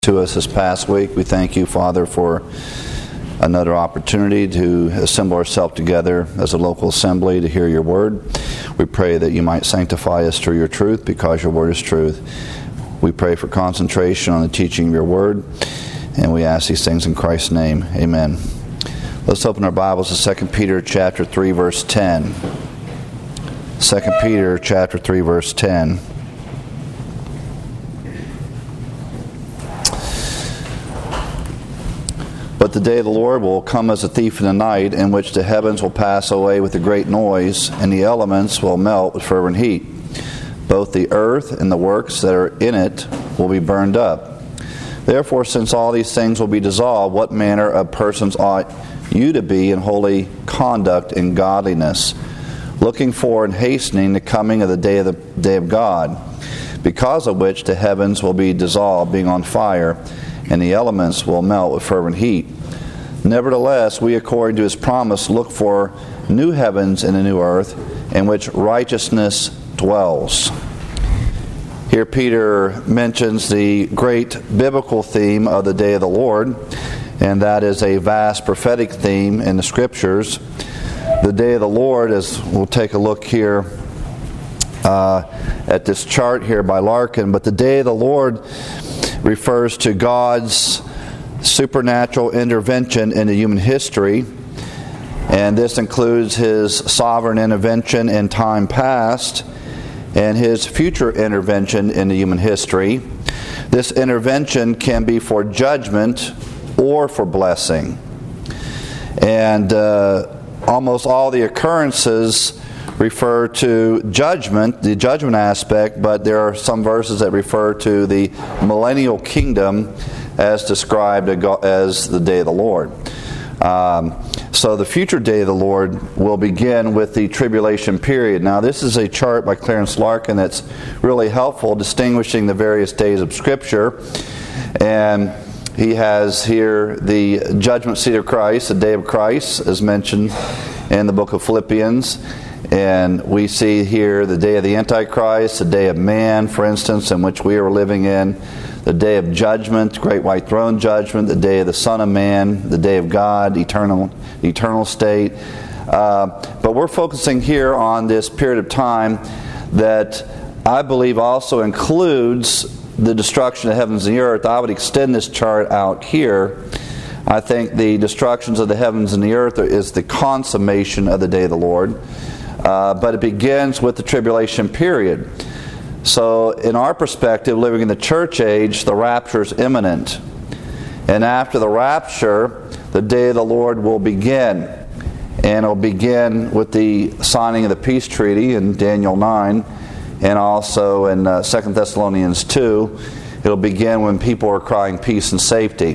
To us this past week. We thank you, Father, for another opportunity to assemble ourselves together as a local assembly to hear your word. We pray that you might sanctify us through your truth, because your word is truth. We pray for concentration on the teaching of your word, and we ask these things in Christ's name. Amen. Let's open our Bibles to 2 Peter chapter 3, verse 10. 2 Peter chapter 3, verse 10. But the day of the Lord will come as a thief in the night, in which the heavens will pass away with a great noise, and the elements will melt with fervent heat. Both the earth and the works that are in it will be burned up. Therefore, since all these things will be dissolved, what manner of persons ought you to be in holy conduct and godliness, looking for and hastening the coming of the day of God, because of which the heavens will be dissolved, being on fire, and the elements will melt with fervent heat. Nevertheless, we, according to his promise, look for new heavens and a new earth, in which righteousness dwells. Here Peter mentions the great biblical theme of the day of the Lord, and that is a vast prophetic theme in the Scriptures. The day of the Lord, as we'll take a look here at this chart here by Larkin, but the day of the Lord refers to God's supernatural intervention into human history, and this includes his sovereign intervention in time past and his future intervention into human history. This intervention can be for judgment or for blessing, and almost all the occurrences refer to judgment, the judgment aspect, but there are some verses that refer to the millennial kingdom as described as the day of the Lord. So the future day of the Lord will begin with the tribulation period. Now, this is a chart by Clarence Larkin that's really helpful, distinguishing the various days of Scripture. And he has here the judgment seat of Christ, the day of Christ, as mentioned in the book of Philippians. And we see here the day of the Antichrist, the day of man, for instance, in which we are living in, the day of judgment, great white throne judgment, the day of the Son of Man, the day of God, eternal state. But we're focusing here on this period of time that I believe also includes the destruction of the heavens and the earth. I would extend this chart out here. I think the destructions of the heavens and the earth is the consummation of the day of the Lord. But it begins with the tribulation period. So in our perspective, living in the church age, the rapture is imminent. And after the rapture, the day of the Lord will begin. And it will begin with the signing of the peace treaty in Daniel 9, and also in 2 Thessalonians 2. It will begin when people are crying peace and safety.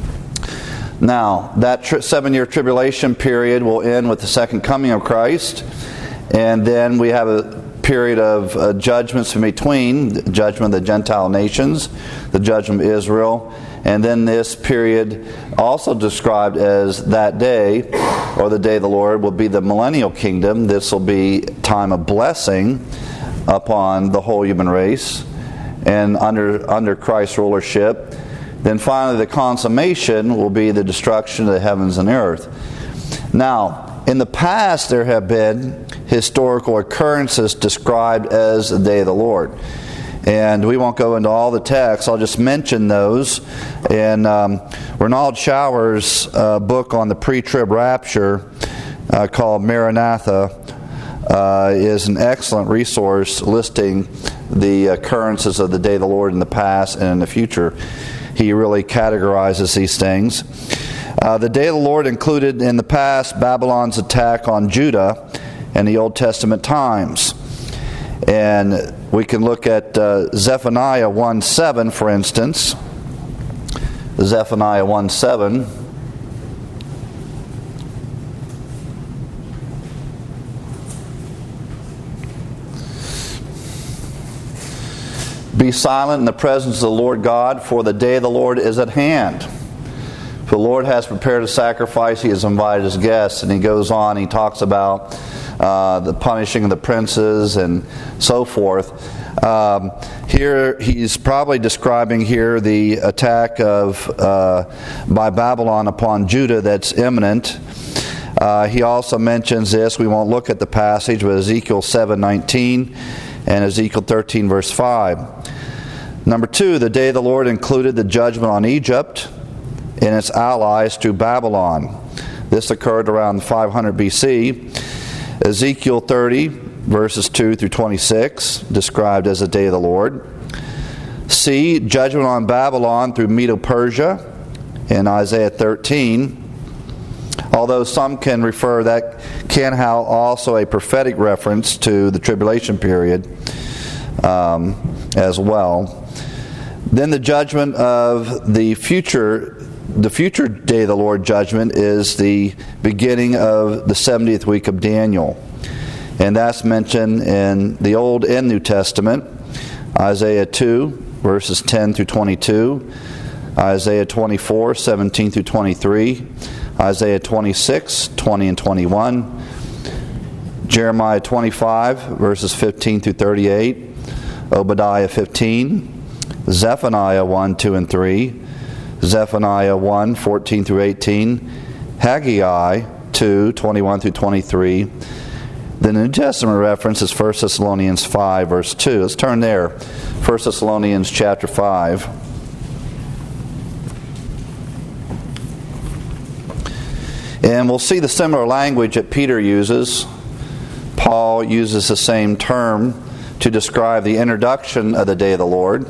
Now, that 7-year tribulation period will end with the second coming of Christ. And then we have a period of judgments in between, the judgment of the Gentile nations, the judgment of Israel, and then this period, also described as that day, or the day of the Lord, will be the millennial kingdom. This will be time of blessing upon the whole human race, and under Christ's rulership. Then finally the consummation will be the destruction of the heavens and earth. Now, in the past, there have been historical occurrences described as the day of the Lord. And we won't go into all the texts. I'll just mention those. In Ronald Shower's book on the pre-trib rapture, called Maranatha, is an excellent resource listing the occurrences of the day of the Lord in the past and in the future. He really categorizes these things. The day of the Lord included in the past Babylon's attack on Judah in the Old Testament times. And we can look at Zephaniah 1:7, for instance. Zephaniah 1:7. Be silent in the presence of the Lord God, for the day of the Lord is at hand. The Lord has prepared a sacrifice. He has invited his guests. And he goes on, he talks about the punishing of the princes and so forth. Here he's probably describing here the attack by Babylon upon Judah that's imminent. He also mentions this. We won't look at the passage, but Ezekiel 7:19 and Ezekiel 13 verse 5. Number 2, the day of the Lord included the judgment on Egypt and its allies through Babylon. This occurred around 500 BC. Ezekiel 30 verses 2 through 26, described as the day of the Lord. C, judgment on Babylon through Medo-Persia in Isaiah 13. Although some can refer that can have also a prophetic reference to the tribulation period as well. Then the judgment of the future day of the Lord judgment is the beginning of the 70th week of Daniel. And that's mentioned in the Old and New Testament. Isaiah 2, verses 10 through 22. Isaiah 24, 17 through 23. Isaiah 26, 20 and 21. Jeremiah 25, verses 15 through 38. Obadiah 15. Zephaniah 1, 2 and 3. Zephaniah 1, 14 through 18. Haggai 2, 21 through 23. The New Testament reference is 1 Thessalonians 5, verse 2. Let's turn there. 1 Thessalonians chapter 5. And we'll see the similar language that Peter uses. Paul uses the same term to describe the introduction of the day of the Lord.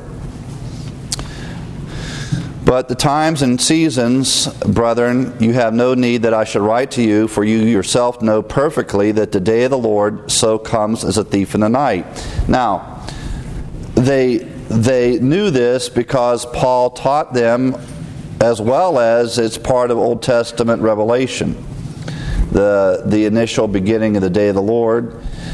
But the times and seasons, brethren, you have no need that I should write to you, for you yourself know perfectly that the day of the Lord so comes as a thief in the night. Now, they knew this because Paul taught them, as well as it's part of Old Testament revelation. The initial beginning of the day of the Lord.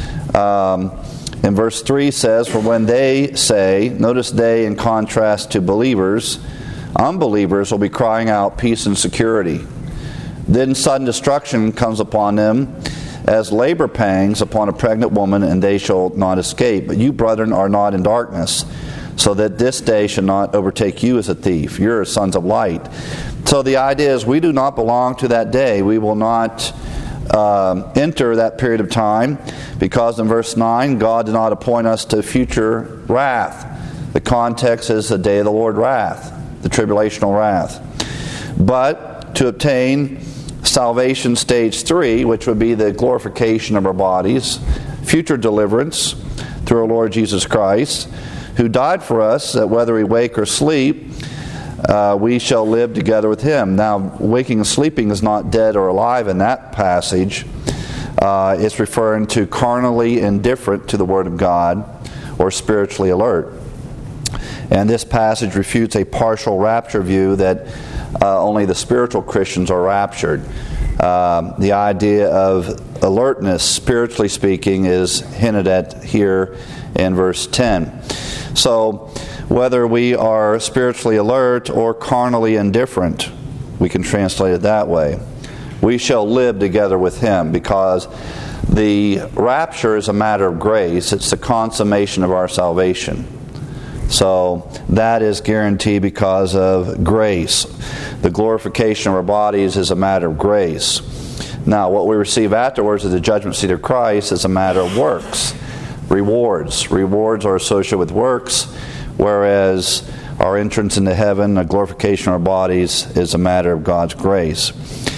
In verse 3 says, for when they say, notice they in contrast to believers, unbelievers will be crying out peace and security. Then sudden destruction comes upon them as labor pangs upon a pregnant woman, and they shall not escape. But you, brethren, are not in darkness, so that this day should not overtake you as a thief. You're sons of light. So the idea is we do not belong to that day. We will not enter that period of time, because in verse 9, God did not appoint us to future wrath. The context is the day of the Lord wrath, the tribulational wrath. But to obtain salvation stage 3, which would be the glorification of our bodies, future deliverance through our Lord Jesus Christ, who died for us, that whether we wake or sleep, we shall live together with Him. Now, waking and sleeping is not dead or alive in that passage. It's referring to carnally indifferent to the Word of God or spiritually alert. And this passage refutes a partial rapture view that only the spiritual Christians are raptured. The idea of alertness, spiritually speaking, is hinted at here in verse 10. So, whether we are spiritually alert or carnally indifferent, we can translate it that way. We shall live together with Him, because the rapture is a matter of grace. It's the consummation of our salvation. So that is guaranteed because of grace. The glorification of our bodies is a matter of grace. Now, what we receive afterwards at the judgment seat of Christ is a matter of works. Rewards. Rewards are associated with works, whereas our entrance into heaven, the glorification of our bodies, is a matter of God's grace.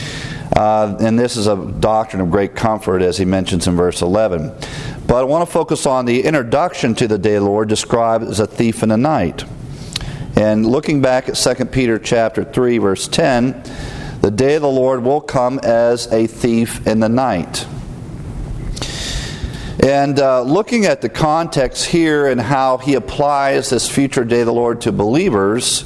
And this is a doctrine of great comfort, as he mentions in verse 11. But I want to focus on the introduction to the day of the Lord, described as a thief in the night. And looking back at 2 Peter chapter 3, verse 10, the day of the Lord will come as a thief in the night. And looking at the context here and how he applies this future day of the Lord to believers,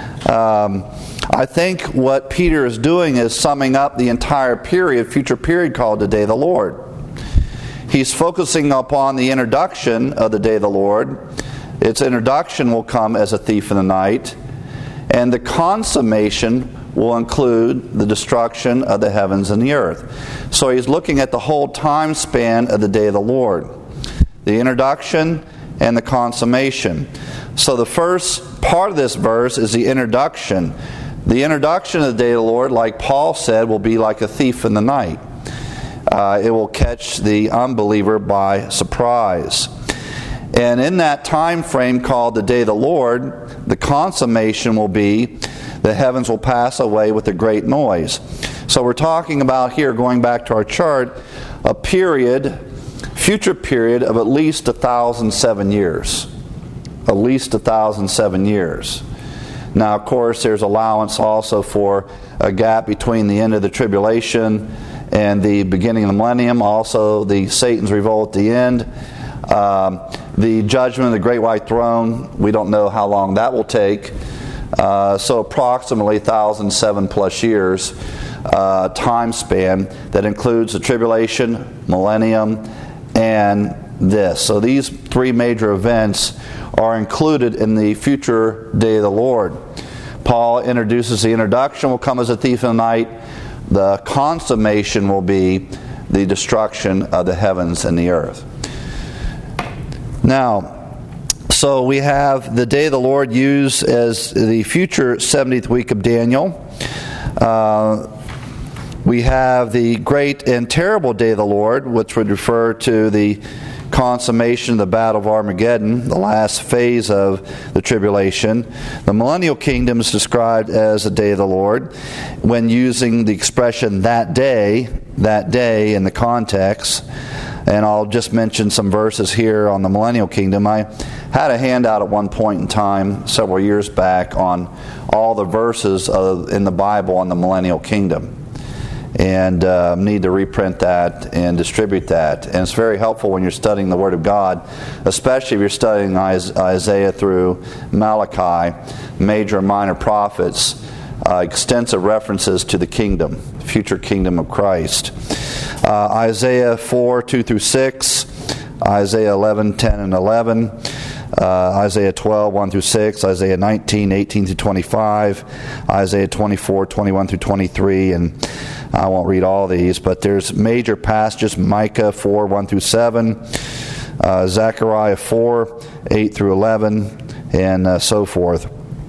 I think what Peter is doing is summing up the entire future period called the day of the Lord. He's focusing upon the introduction of the day of the Lord. Its introduction will come as a thief in the night, and the consummation will include the destruction of the heavens and the earth. So he's looking at the whole time span of the day of the Lord. The introduction and the consummation. So the first part of this verse is the introduction. The introduction of the day of the Lord, like Paul said, will be like a thief in the night. It will catch the unbeliever by surprise. And in that time frame called the day of the Lord, the consummation will be the heavens will pass away with a great noise. So we're talking about here, going back to our chart, a future period of at least 1,007 years. At least 1,007 years. Now, of course, there's allowance also for a gap between the end of the tribulation and the beginning of the millennium. Also, the Satan's revolt at the end. The judgment of the great white throne, we don't know how long that will take. So approximately 1,007 plus years time span that includes the tribulation, millennium, and this. So these three major events are included in the future day of the Lord. Paul introduces the introduction will come as a thief in the night. The consummation will be the destruction of the heavens and the earth. Now, so we have the day of the Lord used as the future 70th week of Daniel. We have the great and terrible day of the Lord, which would refer to the consummation of the battle of Armageddon, the last phase of the tribulation. The millennial kingdom is described as the day of the Lord when using the expression that day in the context. And I'll just mention some verses here on the millennial kingdom. I had a handout at one point in time, several years back, on all the verses in the Bible on the millennial kingdom. And need to reprint that and distribute that. And it's very helpful when you're studying the Word of God, especially if you're studying Isaiah through Malachi, major and minor prophets, extensive references to the kingdom, future kingdom of Christ. Isaiah 4, 2 through 6, Isaiah 11, 10 and 11, Isaiah 12, 1 through 6, Isaiah 19, 18 through 25, Isaiah 24, 21 through 23, and I won't read all these, but there's major passages, Micah 4, 1 through 7, Zechariah 4, 8 through 11, and so forth.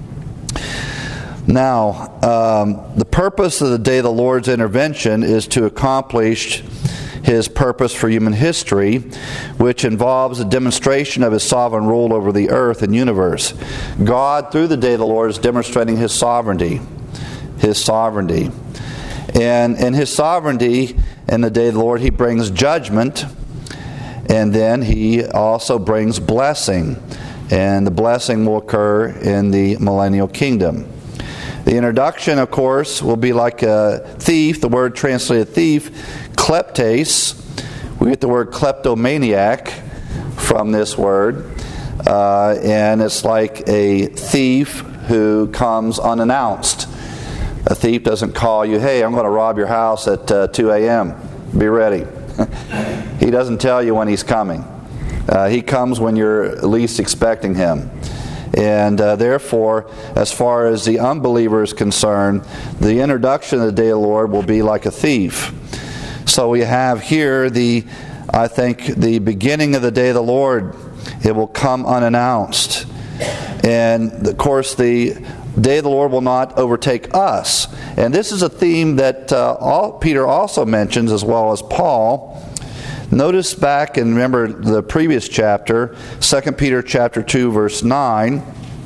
Now, the purpose of the day of the Lord's intervention is to accomplish His purpose for human history, which involves a demonstration of His sovereign rule over the earth and universe. God, through the day of the Lord, is demonstrating His sovereignty. His sovereignty. And in His sovereignty, in the day of the Lord, He brings judgment, and then He also brings blessing. And the blessing will occur in the millennial kingdom. The introduction, of course, will be like a thief. The word translated thief, kleptes. We get the word kleptomaniac from this word. And it's like a thief who comes unannounced. A thief doesn't call you, hey, I'm going to rob your house at 2 a.m. Be ready. He doesn't tell you when he's coming. He comes when you're least expecting him. And therefore, as far as the unbeliever is concerned, the introduction of the day of the Lord will be like a thief. So we have here I think the beginning of the day of the Lord. It will come unannounced. And of course, the day of the Lord will not overtake us. And this is a theme that Peter also mentions, as well as Paul. Notice back, and remember the previous chapter, 2 Peter chapter 2, verse 9.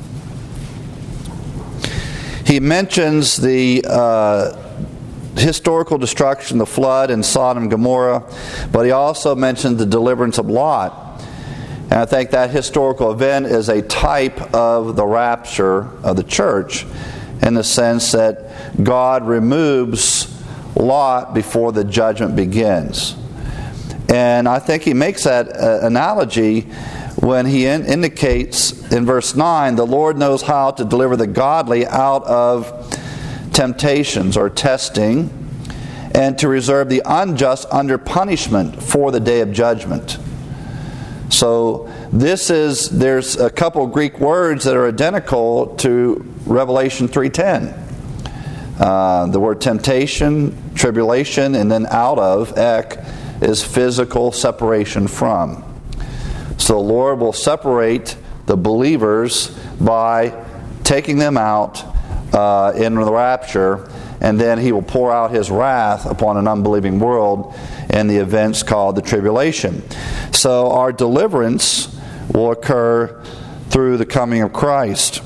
He mentions the historical destruction, the flood in Sodom and Gomorrah, but he also mentioned the deliverance of Lot. And I think that historical event is a type of the rapture of the church, in the sense that God removes Lot before the judgment begins. And I think he makes that analogy when he indicates in verse 9, the Lord knows how to deliver the godly out of temptations or testing, and to reserve the unjust under punishment for the day of judgment. So there's a couple of Greek words that are identical to Revelation 3:10. The word temptation, tribulation, and then out of, ek, is physical separation from. So the Lord will separate the believers by taking them out in the rapture, and then He will pour out His wrath upon an unbelieving world in the events called the tribulation. So our deliverance will occur through the coming of Christ.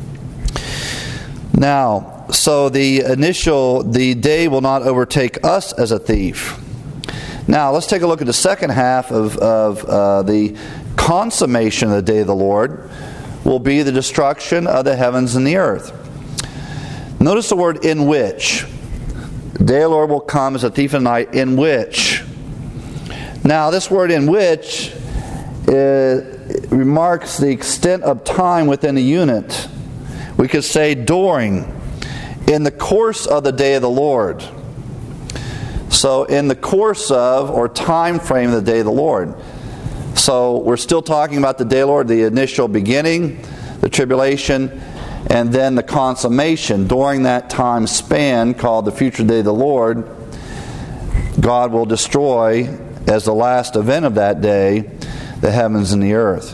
Now, so the day will not overtake us as a thief. Now, let's take a look at the second half of the consummation of the day of the Lord will be the destruction of the heavens and the earth. Notice the word "in which." The day of the Lord will come as a thief in the night, in which. Now, this word "in which" remarks the extent of time within a unit. We could say during, in the course of the day of the Lord. So in the course of, or time frame of the day of the Lord. So we're still talking about the day of the Lord, the initial beginning, the tribulation, and then the consummation. During that time span called the future day of the Lord, God will destroy, as the last event of that day, the heavens and the earth.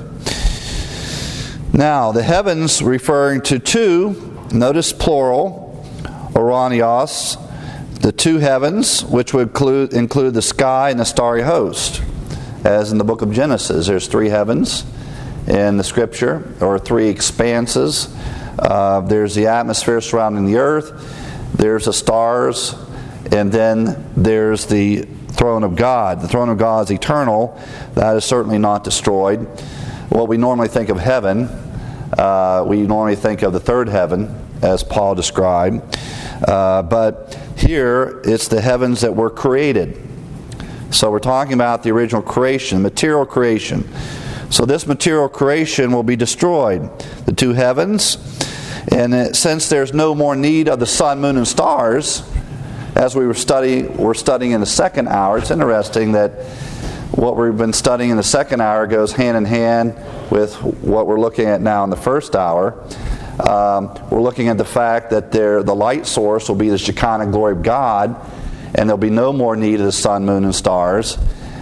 Now, the heavens referring to two, notice plural, oranios, the two heavens, which would include the sky and the starry host. As in the book of Genesis, there's three heavens in the Scripture, or three expanses. There's the atmosphere surrounding the earth, there's the stars, and then there's the throne of God. The throne of God is eternal. That is certainly not destroyed. What we normally think of heaven, we normally think of the third heaven, as Paul described. But here, it's the heavens that were created. So we're talking about the original creation, material creation. So this material creation will be destroyed. The two heavens. And since there's no more need of the sun, moon, and stars, as we're studying in the second hour, it's interesting that what we've been studying in the second hour goes hand in hand with what we're looking at now in the first hour. We're looking at the fact that the light source will be the Shekinah glory of God, and there'll be no more need of the sun, moon, and stars.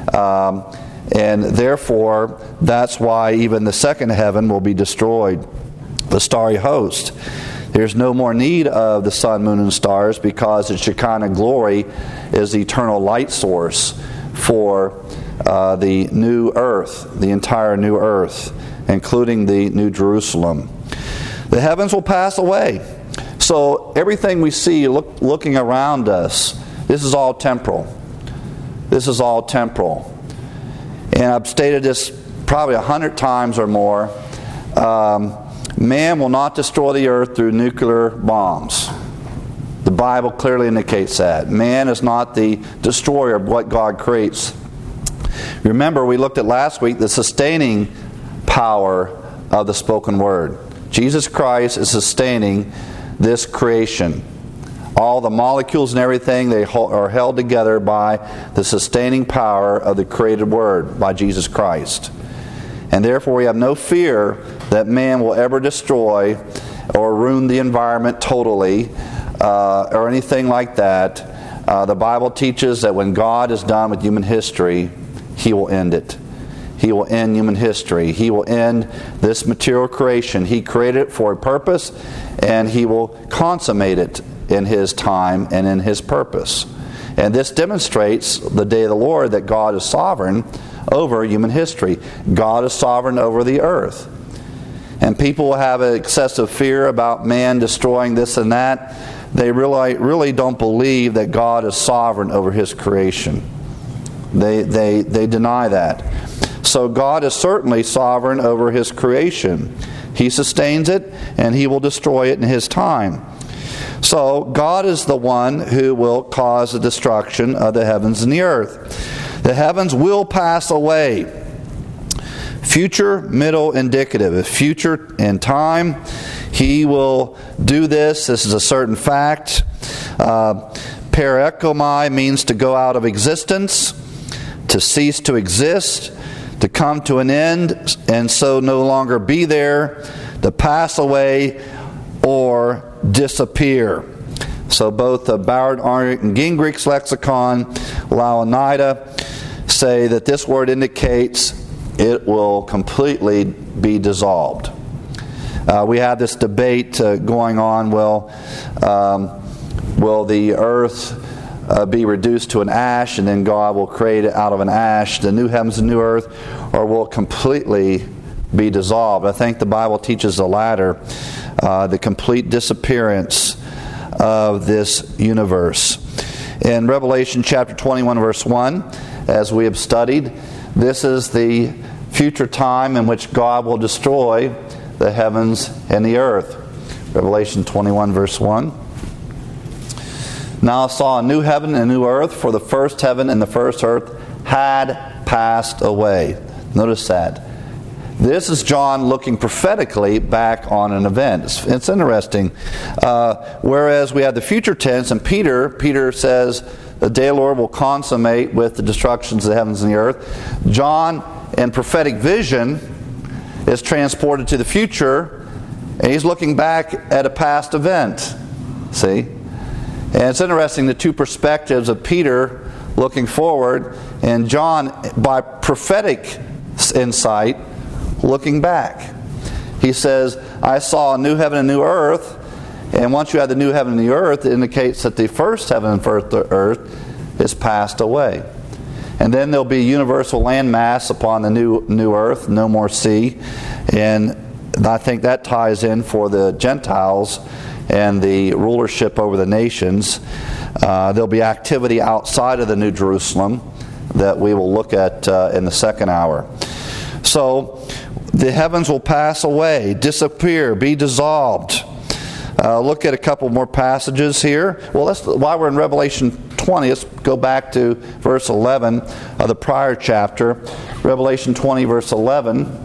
And therefore, that's why even the second heaven will be destroyed, the starry host. There's no more need of the sun, moon, and stars because the Shekinah glory is the eternal light source for the new earth, the entire new earth, including the New Jerusalem. The heavens will pass away. So everything we see looking around us, this is all temporal. This is all temporal. And I've stated this probably 100 times or more. Man will not destroy the earth through nuclear bombs. The Bible clearly indicates that. Man is not the destroyer of what God creates. Remember, we looked at last week the sustaining power of the spoken word. Jesus Christ is sustaining this creation. All the molecules and everything, they are held together by the sustaining power of the created word, by Jesus Christ. And therefore we have no fear that man will ever destroy or ruin the environment totally or anything like that. The Bible teaches that when God is done with human history, He will end it. He will end human history. He will end this material creation. He created it for a purpose, and He will consummate it in His time and in His purpose. And this demonstrates the day of the Lord that God is sovereign over human history. God is sovereign over the earth. And people will have an excessive fear about man destroying this and that. They really don't believe that God is sovereign over His creation. They deny that. So God is certainly sovereign over His creation. He sustains it, and He will destroy it in His time. So God is the one who will cause the destruction of the heavens and the earth. The heavens will pass away. Future, middle, indicative. If future and time, He will do this. This is a certain fact. Pareikomai means to go out of existence, to cease to exist, to come to an end, and so no longer be there, to pass away or disappear. So both the Ballard, Arnott, and Gingrich's lexicon, Louw-Nida, say that this word indicates it will completely be dissolved. We have this debate going on, will the earth be reduced to an ash, and then God will create it out of an ash, the new heavens and new earth, or will it completely be dissolved? I think the Bible teaches the latter, the complete disappearance of this universe. In Revelation chapter 21, verse 1, as we have studied, this is the future time in which God will destroy the heavens and the earth. Revelation 21, verse 1. Now I saw a new heaven and a new earth, for the first heaven and the first earth had passed away. Notice that. This is John looking prophetically back on an event. It's interesting. Whereas we have the future tense, and Peter says, the day of the Lord will consummate with the destructions of the heavens and the earth. John, in prophetic vision, is transported to the future, and he's looking back at a past event. See? And it's interesting, the two perspectives of Peter looking forward, and John, by prophetic insight, looking back. He says, I saw a new heaven and a new earth, and once you have the new heaven and the earth, it indicates that the first heaven and first earth is passed away. And then there'll be universal land mass upon the new earth, no more sea. And I think that ties in for the Gentiles and the rulership over the nations. There'll be activity outside of the New Jerusalem that we will look at in the second hour. So the heavens will pass away, disappear, be dissolved. Look at a couple more passages here. Well, while we're in Revelation 20, let's go back to verse 11 of the prior chapter. Revelation 20, verse 11.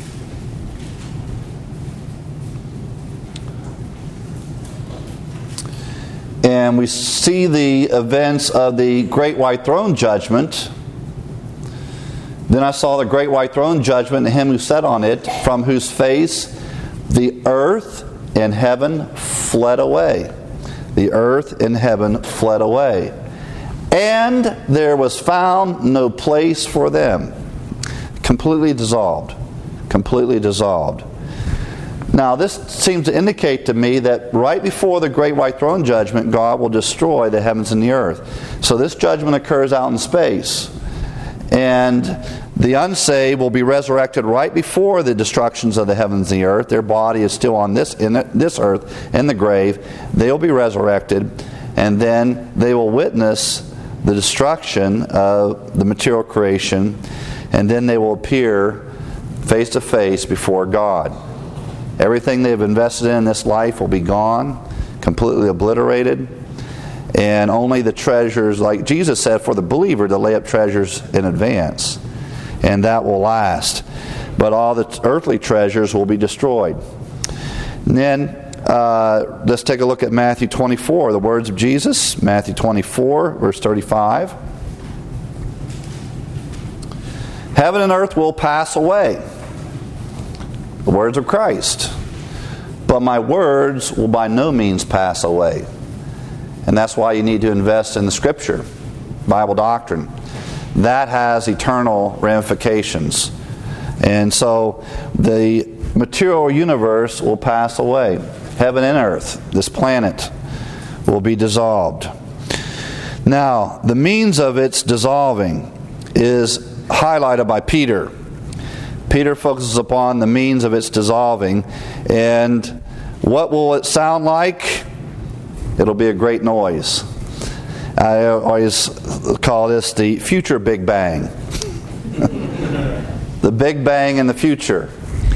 And we see the events of the great white throne judgment. Then I saw the great white throne judgment and him who sat on it, from whose face the earth and heaven fled away. The earth and heaven fled away. And there was found no place for them. Completely dissolved. Completely dissolved. Now, this seems to indicate to me that right before the great white throne judgment, God will destroy the heavens and the earth. So this judgment occurs out in space. And the unsaved will be resurrected right before the destructions of the heavens and the earth. Their body is still on this earth, in the grave. They will be resurrected, and then they will witness the destruction of the material creation, and then they will appear face to face before God. Everything they've invested in this life will be gone, completely obliterated, and only the treasures, like Jesus said, for the believer to lay up treasures in advance, and that will last. But all the earthly treasures will be destroyed. And then let's take a look at Matthew 24, the words of Jesus. Matthew 24, verse 35. Heaven and earth will pass away. The words of Christ. But my words will by no means pass away. And that's why you need to invest in the Scripture, Bible doctrine. That has eternal ramifications. And so the material universe will pass away. Heaven and earth, this planet, will be dissolved. Now, the means of its dissolving is highlighted by Peter. Peter focuses upon the means of its dissolving. And what will it sound like? It'll be a great noise. I always call this the future Big Bang. The Big Bang in the future.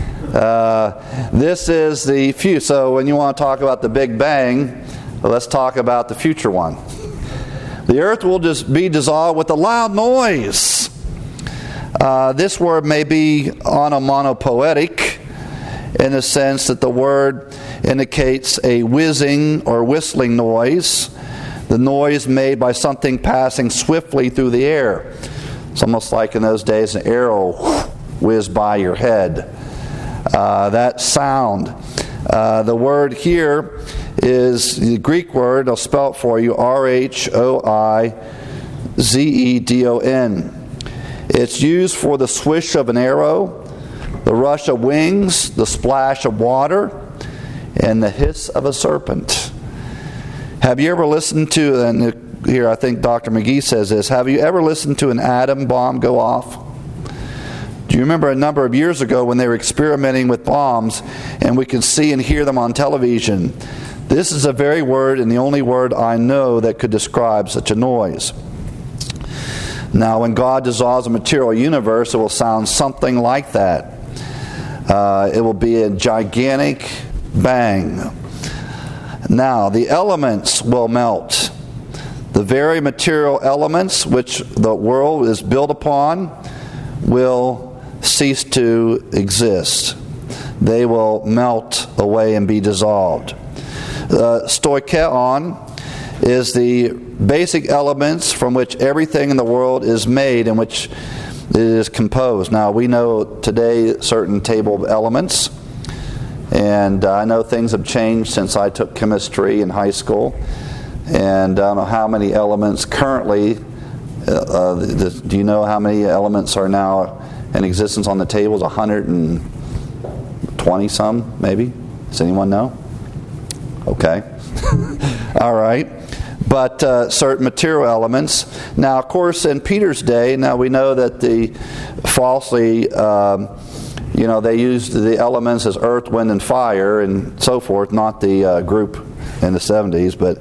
This is the future. So when you want to talk about the Big Bang, let's talk about the future one. The earth will just be dissolved with a loud noise. This word may be onomatopoetic in the sense that the word indicates a whizzing or whistling noise, the noise made by something passing swiftly through the air. It's almost like in those days an arrow whizzed by your head. That sound. The word here is the Greek word, I'll spell it for you, R-H-O-I-Z-E-D-O-N. It's used for the swish of an arrow, the rush of wings, the splash of water, and the hiss of a serpent. Have you ever listened to, and here I think Dr. McGee says this, have you ever listened to an atom bomb go off? Do you remember a number of years ago when they were experimenting with bombs and we could see and hear them on television? This is the very word and the only word I know that could describe such a noise. Now, when God dissolves a material universe, it will sound something like that. It will be a gigantic bang. Now, the elements will melt. The very material elements which the world is built upon will cease to exist. They will melt away and be dissolved. Stoicheon is the basic elements from which everything in the world is made and which it is composed. Now, we know today certain table of elements, and I know things have changed since I took chemistry in high school, and I don't know how many elements currently, do you know how many elements are now in existence on the tables? 120 some, maybe? Does anyone know? Okay. All right. But certain material elements. Now, of course, in Peter's day, now we know that the falsely, they used the elements as earth, wind, and fire, and so forth. Not the group in the 70s, but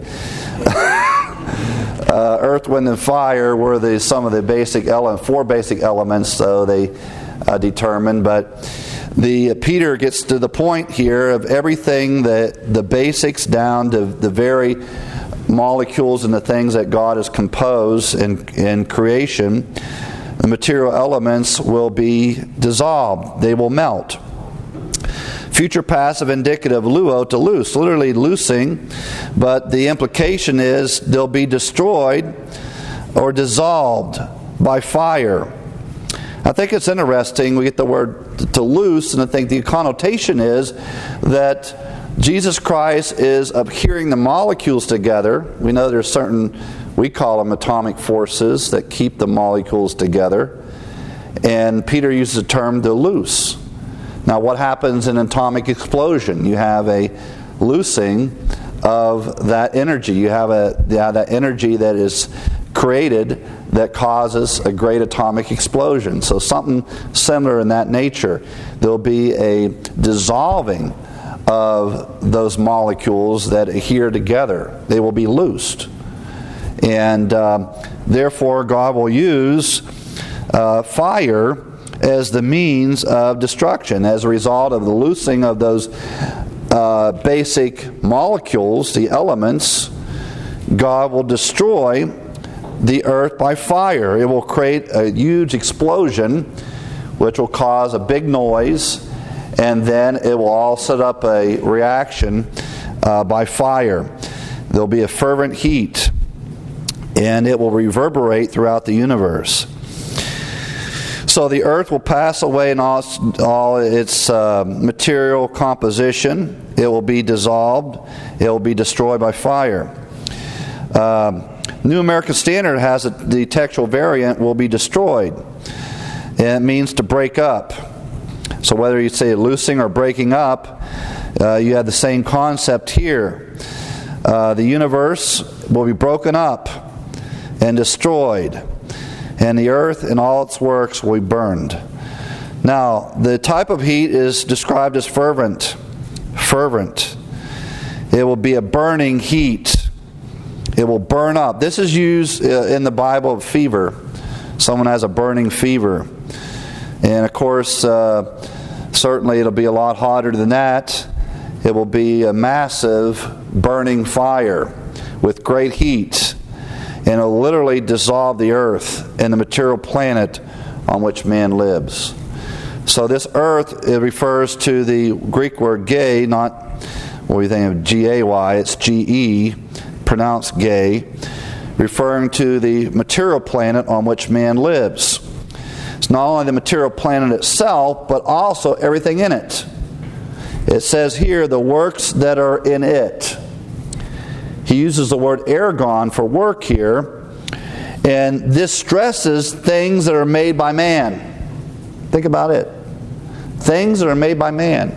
earth, wind, and fire were some of the basic four basic elements. So they determined, but Peter gets to the point here of everything, the basics down to the very molecules and the things that God has composed in creation. The material elements will be dissolved. They will melt. Future passive indicative luo, to loose, literally loosing, but the implication is they'll be destroyed or dissolved by fire. I think it's interesting, we get the word to loose, and I think the connotation is that Jesus Christ is adhering the molecules together. We know there's certain, we call them atomic forces that keep the molecules together. And Peter uses the term to loose. Now, what happens in an atomic explosion? You have a loosing of that energy. You have that energy that is created that causes a great atomic explosion. So something similar in that nature. There'll be a dissolving of those molecules that adhere together. They will be loosed. And therefore God will use fire as the means of destruction. As a result of the loosing of those basic molecules, the elements, God will destroy the earth by fire. It will create a huge explosion which will cause a big noise, and then it will all set up a reaction by fire. There'll be a fervent heat, and it will reverberate throughout the universe. So the earth will pass away in all its material composition. It will be dissolved. It will be destroyed by fire. New American Standard has the textual variant will be destroyed. And it means to break up. So whether you say loosing or breaking up, you have the same concept here. The universe will be broken up and destroyed, and the earth and all its works will be burned. Now, the type of heat is described as fervent. Fervent. It will be a burning heat. It will burn up. This is used in the Bible of fever. Someone has a burning fever. And of course, certainly it'll be a lot hotter than that. It will be a massive burning fire with great heat. And it'll literally dissolve the earth and the material planet on which man lives. So this earth, it refers to the Greek word gay, not what we think of G-A-Y, it's G-E, pronounced gay, referring to the material planet on which man lives. It's not only the material planet itself, but also everything in it. It says here, the works that are in it. He uses the word ergon for work here, And this stresses things that are made by man. Think about it. Things that are made by man.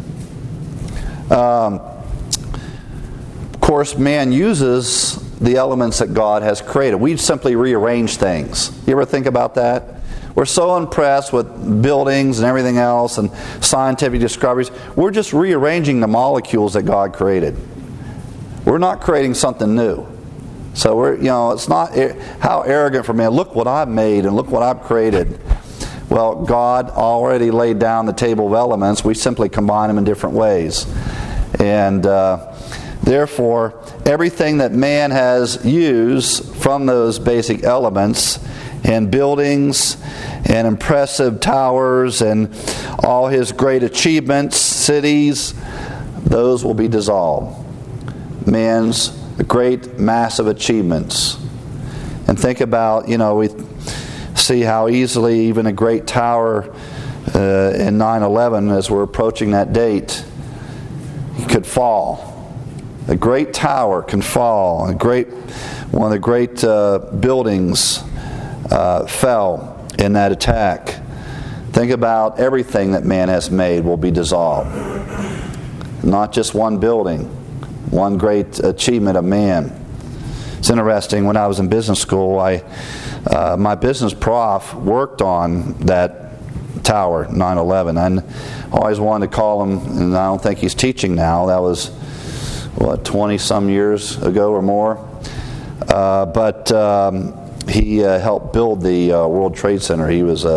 Of course, man uses the elements that God has created. We simply rearrange things. You ever think about that? We're so impressed with buildings and everything else and scientific discoveries. We're just rearranging the molecules that God created. We're not creating something new. So it's not how arrogant for man. Look what I've made and look what I've created. Well, God already laid down the table of elements. We simply combine them in different ways. And therefore, everything that man has used from those basic elements and buildings and impressive towers and all his great achievements, cities, those will be dissolved. Man's great, massive achievements. And think about, we see how easily even a great tower in 9/11, as we're approaching that date, could fall. A great tower can fall. One of the great buildings fell in that attack. Think about everything that man has made will be dissolved. Not just one building, one great achievement of man. It's interesting, when I was in business school, my business prof worked on that tower, 9/11. And I always wanted to call him, and I don't think he's teaching now. That was, 20-some years ago or more. But he helped build the World Trade Center. He was,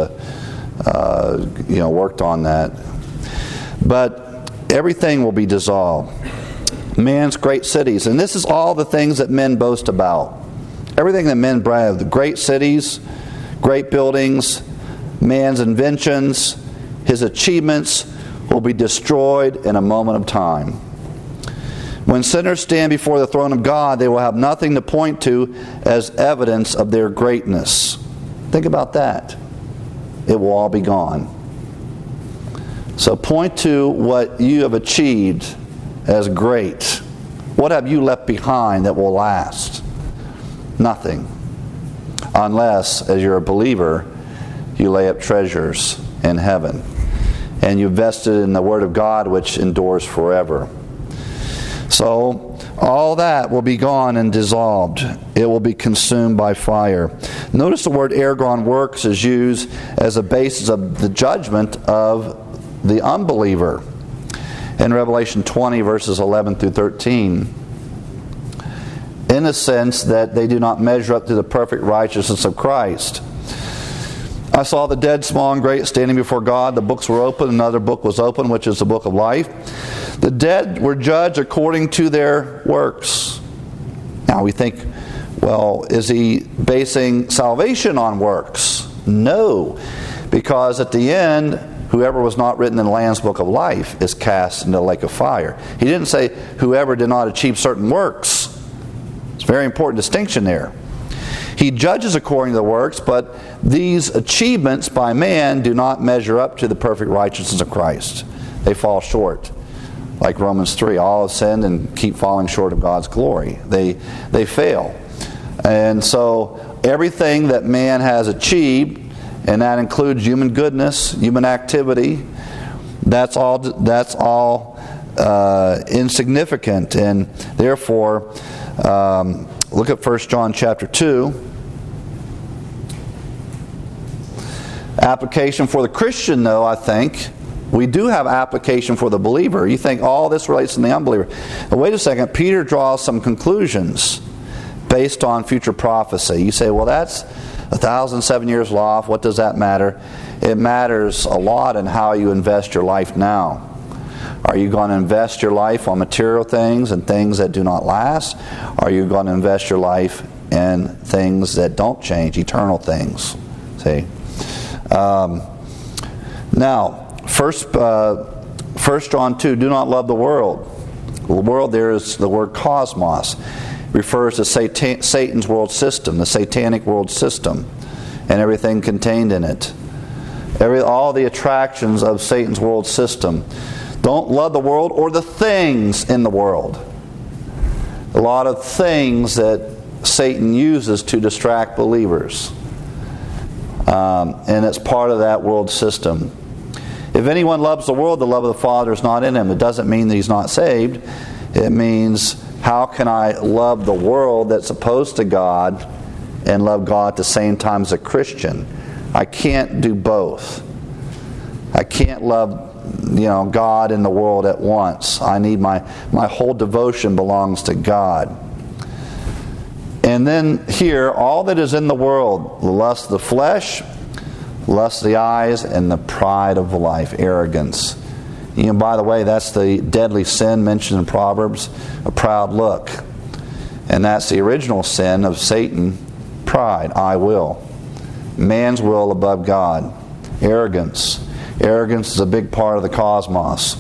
worked on that. But everything will be dissolved. Man's great cities. And this is all the things that men boast about. Everything that men brag of. The great cities, great buildings, man's inventions, his achievements will be destroyed in a moment of time. When sinners stand before the throne of God, they will have nothing to point to as evidence of their greatness. Think about that. It will all be gone. So point to what you have achieved as great. What have you left behind that will last? Nothing. Unless, as you're a believer, you lay up treasures in heaven. And you vested in the Word of God, which endures forever. So, all that will be gone and dissolved. It will be consumed by fire. Notice the word ergon works is used as a basis of the judgment of the unbeliever. In Revelation 20, verses 11 through 13. In the sense that they do not measure up to the perfect righteousness of Christ. I saw the dead, small and great, standing before God. The books were open. Another book was open, which is the book of life. The dead were judged according to their works. Now we think, well, is he basing salvation on works? No. Because at the end, whoever was not written in the Lamb's book of life is cast into the lake of fire. He didn't say whoever did not achieve certain works. It's a very important distinction there. He judges according to the works, but these achievements by man do not measure up to the perfect righteousness of Christ. They fall short. Like Romans 3, all have sinned and keep falling short of God's glory. They fail. And so everything that man has achieved, and that includes human goodness, human activity, that's all insignificant. And therefore, look at 1 John chapter 2. Application for the Christian, though, I think. We do have application for the believer. You think all this relates to the unbeliever. But wait a second. Peter draws some conclusions based on future prophecy. You say, well, that's 1,007 years off. What does that matter? It matters a lot in how you invest your life now. Are you going to invest your life on material things and things that do not last? Are you going to invest your life in things that don't change, eternal things? See? Now, 1 John 2, do not love the world. The world there is the word cosmos. It refers to Satan's world system, the satanic world system, and everything contained in it. All the attractions of Satan's world system. Don't love the world or the things in the world. A lot of things that Satan uses to distract believers. And it's part of that world system. If anyone loves the world, the love of the Father is not in him. It doesn't mean that he's not saved. It means, how can I love the world that's opposed to God and love God at the same time as a Christian? I can't do both. I can't love God and the world at once. I need my whole devotion belongs to God. And then here, all that is in the world, the lust of the flesh, lust of the eyes, and the pride of life, arrogance. By the way, that's the deadly sin mentioned in Proverbs, a proud look. And that's the original sin of Satan, pride, I will. Man's will above God. Arrogance. Arrogance is a big part of the cosmos.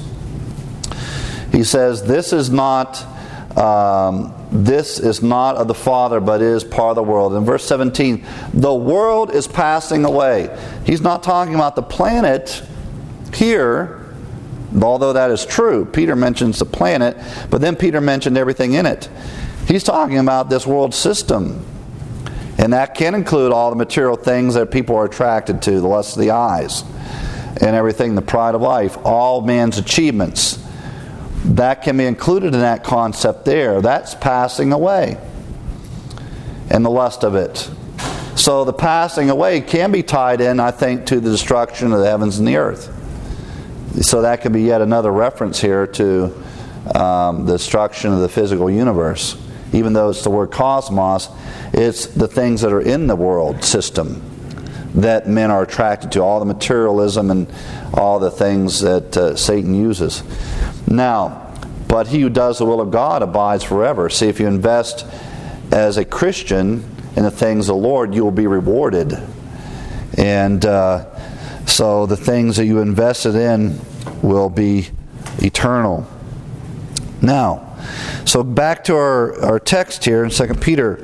He says, this is not of the Father, but is part of the world. In verse 17, the world is passing away. He's not talking about the planet here, although that is true. Peter mentions the planet, but then Peter mentioned everything in it. He's talking about this world system. And that can include all the material things that people are attracted to, the lust of the eyes, and everything, the pride of life, all man's achievements. That can be included in that concept there. That's passing away. And the lust of it. So the passing away can be tied in, I think, to the destruction of the heavens and the earth. So that could be yet another reference here to the destruction of the physical universe. Even though it's the word cosmos, it's the things that are in the world system that men are attracted to, all the materialism and all the things that Satan uses. Now, but he who does the will of God abides forever. See, if you invest as a Christian in the things of the Lord, you will be rewarded. And so the things that you invested in will be eternal. Now, so back to our text here in 2 Peter.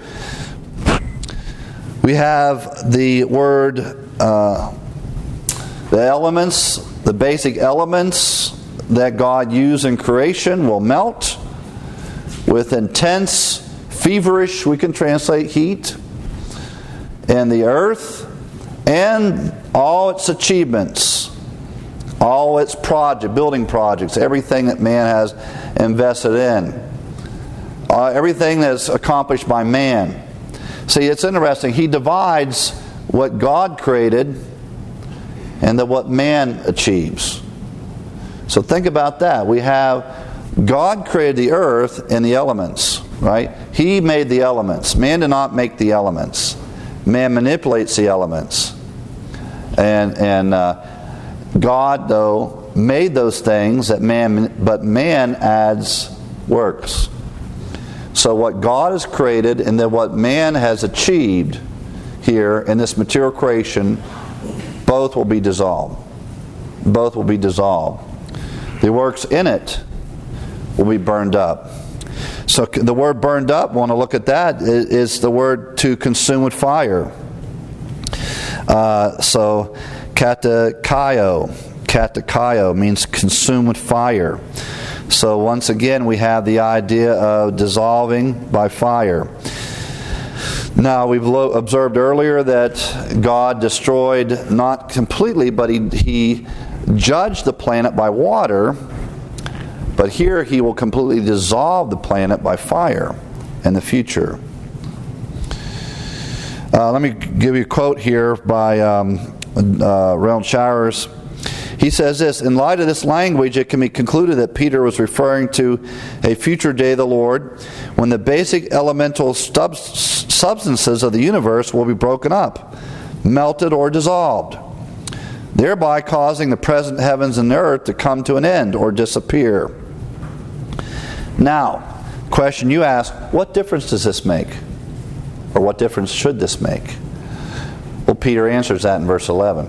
We have the word, the elements, the basic elements that God used in creation will melt with intense, feverish, we can translate heat, and the earth and all its achievements, all its building projects, everything that man has invested in, everything that's accomplished by man. See, it's interesting. He divides what God created and then what man achieves. So think about that. We have God created the earth and the elements, right? He made the elements. Man did not make the elements. Man manipulates the elements. And God, though, made those things but man adds works. So what God has created and then what man has achieved here in this material creation, both will be dissolved. Both will be dissolved. The works in it will be burned up. So the word burned up, want to look at that, is the word to consume with fire. So katakaio means consume with fire. So once again, we have the idea of dissolving by fire. Now, we've observed earlier that God destroyed, not completely, but He judged the planet by water. But here He will completely dissolve the planet by fire in the future. Let me give you a quote here by Reynold Showers. He says this: in light of this language, it can be concluded that Peter was referring to a future day of the Lord when the basic elemental substances of the universe will be broken up, melted or dissolved, thereby causing the present heavens and earth to come to an end or disappear. Now, question you ask, what difference does this make? Or what difference should this make? Well, Peter answers that in verse 11.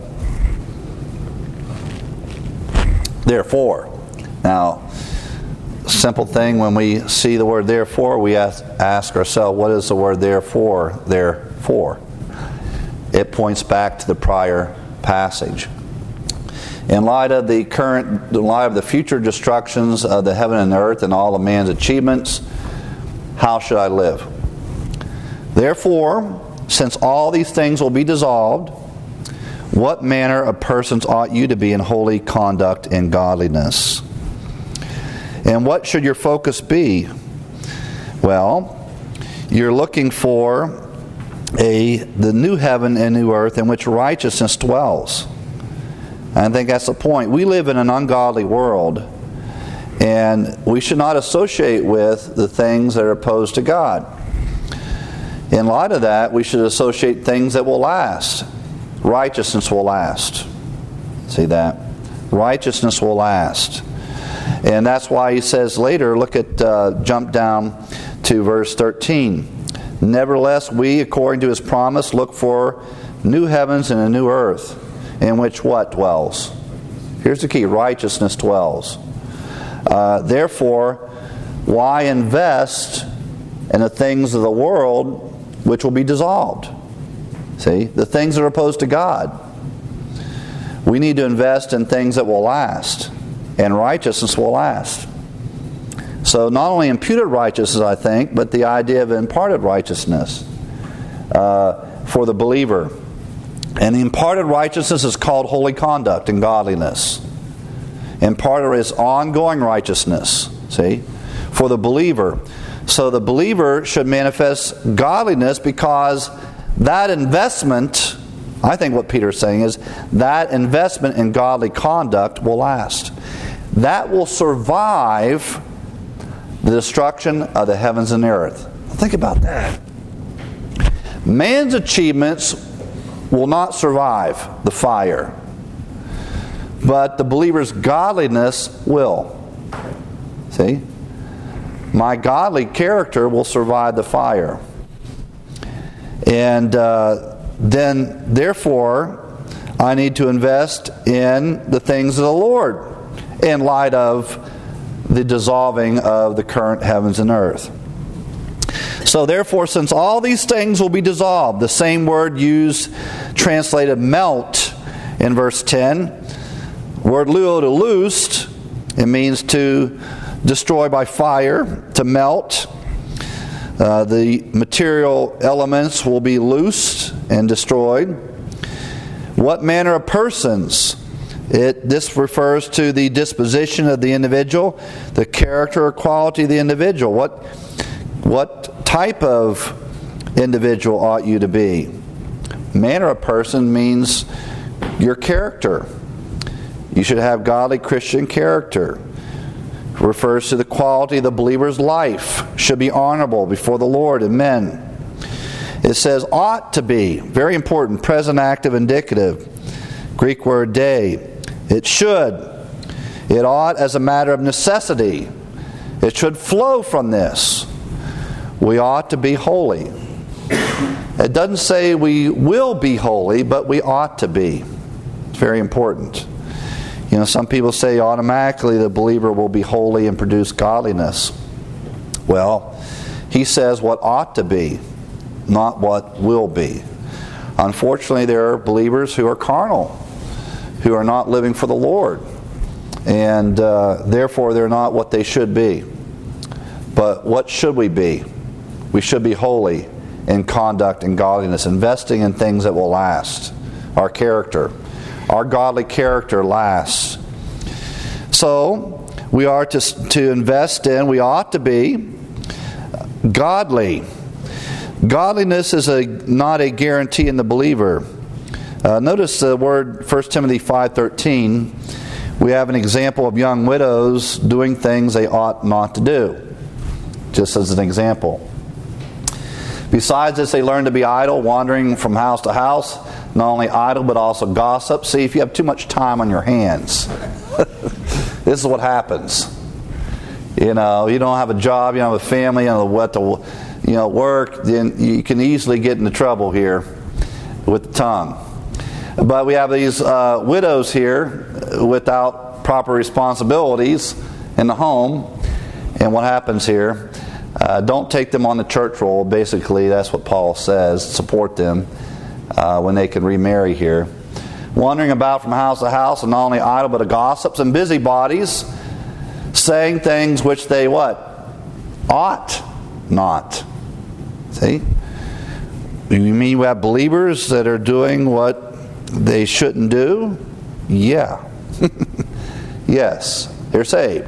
Therefore. Now, simple thing, when we see the word therefore, we ask ourselves, what is the word therefore there for? It points back to the prior passage. In light of the future destructions of the heaven and earth and all of man's achievements, how should I live? Therefore, since all these things will be dissolved, what manner of persons ought you to be in holy conduct and godliness? And what should your focus be? Well, you're looking for the new heaven and new earth in which righteousness dwells. And I think that's the point. We live in an ungodly world, and we should not associate with the things that are opposed to God. In light of that, we should associate things that will last. Righteousness will last. See that? Righteousness will last. And that's why he says later, jump down to verse 13. Nevertheless, we, according to his promise, look for new heavens and a new earth, in which what dwells? Here's the key: righteousness dwells. Therefore, why invest in the things of the world which will be dissolved? See, the things that are opposed to God. We need to invest in things that will last, and righteousness will last. So not only imputed righteousness, I think, but the idea of imparted righteousness for the believer. And the imparted righteousness is called holy conduct and godliness. Imparted is ongoing righteousness, see, for the believer. So the believer should manifest godliness, because that investment, I think what Peter's saying is, that investment in godly conduct will last. That will survive the destruction of the heavens and the earth. Think about that. Man's achievements will not survive the fire, but the believer's godliness will. See? My godly character will survive the fire. And then, therefore, I need to invest in the things of the Lord in light of the dissolving of the current heavens and earth. So therefore, since all these things will be dissolved, the same word used, translated melt in verse 10, word luo, to loosed, it means to destroy by fire, to melt. The material elements will be loosed and destroyed. What manner of persons? This refers to the disposition of the individual, the character or quality of the individual. What type of individual ought you to be? Manner of person means your character. You should have godly Christian character. It refers to the quality of the believer's life. Should be honorable before the Lord and men. It says ought to be. Very important. Present active indicative. Greek word day. It should. It ought as a matter of necessity. It should flow from this. We ought to be holy. It doesn't say we will be holy, but we ought to be. It's very important. You know, some people say automatically the believer will be holy and produce godliness. Well, he says what ought to be, not what will be. Unfortunately, there are believers who are carnal, who are not living for the Lord, and therefore they're not what they should be. But what should we be? We should be holy in conduct and godliness, investing in things that will last. Our character. Our godly character lasts. So, we are to invest in, we ought to be godly. Godliness is not a guarantee in the believer. Notice the word 1 Timothy 5:13. We have an example of young widows doing things they ought not to do. Just as an example. Besides this, they learn to be idle, wandering from house to house. Not only idle, but also gossip. See, if you have too much time on your hands, this is what happens. You know, you don't have a job, you don't have a family, you don't know what to work, then you can easily get into trouble here with the tongue. But we have these widows here without proper responsibilities in the home. And what happens here? Don't take them on the church roll. Basically, that's what Paul says. Support them when they can remarry here. Wandering about from house to house, and not only idle, but gossips and busybodies, saying things which they what? Ought not. See? You mean we have believers that are doing what they shouldn't do? Yeah. Yes, they're saved.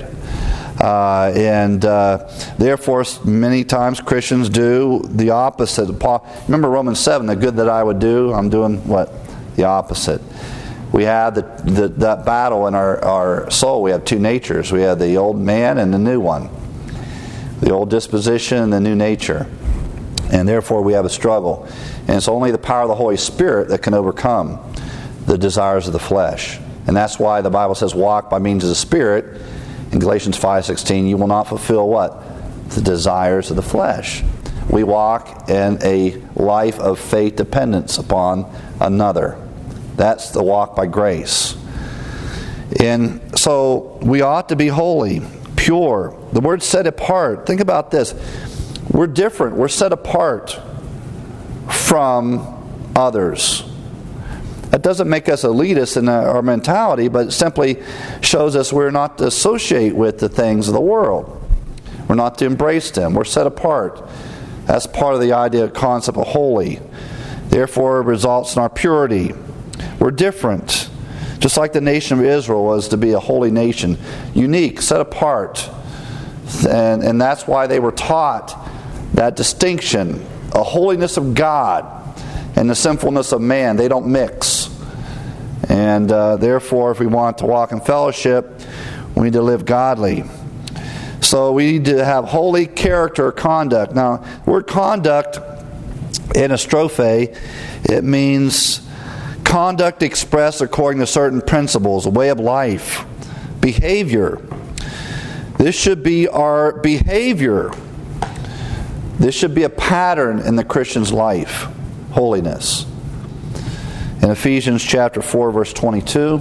Therefore, many times Christians do the opposite. Remember Romans 7, the good that I would do, I'm doing what? The opposite. We have that battle in our soul. We have two natures. We have the old man and the new one. The old disposition and the new nature. And therefore we have a struggle. And it's only the power of the Holy Spirit that can overcome the desires of the flesh. And that's why the Bible says walk by means of the Spirit. In Galatians 5:16, you will not fulfill what? The desires of the flesh. We walk in a life of faith dependence upon another. That's the walk by grace. And so we ought to be holy, pure. The word set apart. Think about this. We're different. We're set apart from others. That doesn't make us elitists in our mentality, but it simply shows us we're not to associate with the things of the world. We're not to embrace them. We're set apart. That's part of the idea, concept of holy. Therefore, it results in our purity. We're different. Just like the nation of Israel was to be a holy nation. Unique, set apart. And that's why they were taught that distinction, a holiness of God and the sinfulness of man. They don't mix. And therefore, if we want to walk in fellowship, we need to live godly. So we need to have holy character, conduct. Now, the word conduct in a strophe, it means conduct expressed according to certain principles, a way of life, behavior. This should be our behavior. This should be a pattern in the Christian's life. Holiness. In Ephesians chapter 4, verse 22.